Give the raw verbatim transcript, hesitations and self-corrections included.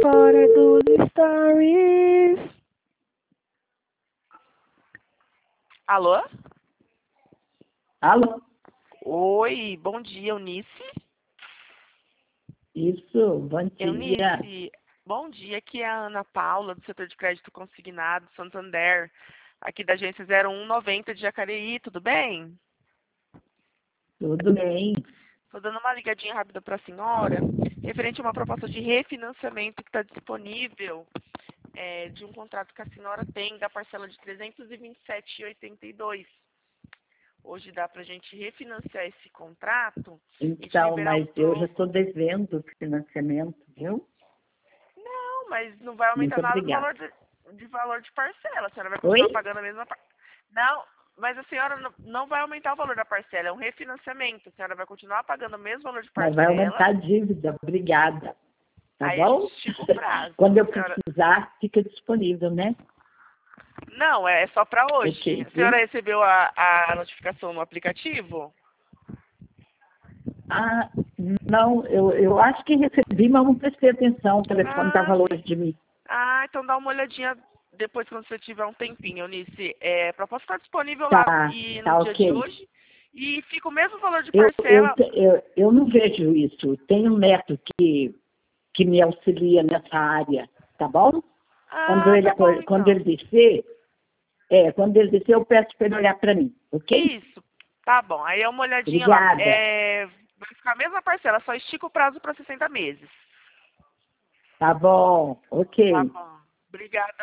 fora dos stories. Alô? Alô? Oi, bom dia, Eunice. Isso, bom dia. Eunice, bom dia, aqui é a Ana Paula, do setor de crédito consignado, Santander, aqui da agência zero um noventa de Jacareí, tudo bem? Tudo bem. Estou dando uma ligadinha rápida para a senhora, referente a uma proposta de refinanciamento que está disponível, é, de um contrato que a senhora tem da parcela de trezentos e vinte e sete reais e oitenta e dois centavos. Hoje dá para a gente refinanciar esse contrato e te Então, liberar um mas eu troco. já estou devendo financiamento, viu? Não, mas não vai aumentar Muito nada do obrigada. valor de, de valor de parcela. A senhora vai Oi? continuar pagando a mesma parcela. Não, mas a senhora não, não vai aumentar o valor da parcela, é um refinanciamento. A senhora vai continuar pagando o mesmo valor de Mas vai parcela. aumentar a dívida, obrigada. Tá Aí a bom? gente estica o prazo. Quando eu A senhora... precisar, fica disponível, né? Não, é só para hoje. Ok, A senhora viu? recebeu a, a notificação no aplicativo? Ah, não, eu, eu acho que recebi, mas não prestei atenção. O telefone estava Ah, longe sim. de mim. Ah, então dá uma olhadinha depois quando você tiver um tempinho, Eunice. É, a proposta está disponível lá Tá, e no tá dia de ok. hoje. E fica o mesmo valor de Eu, eu, parcela. te- eu, eu não vejo isso. Tem um neto que, que me auxilia nessa área, tá bom? Quando Ah, ele, tá bom acor- quando então. ele descer, é, quando ele descer, eu peço para ele olhar para mim, ok? Isso, tá bom. Aí é uma olhadinha lá. Obrigada. É, vai ficar a mesma parcela, só estica o prazo para sessenta meses. Tá bom, Tá ok. bom. Obrigada.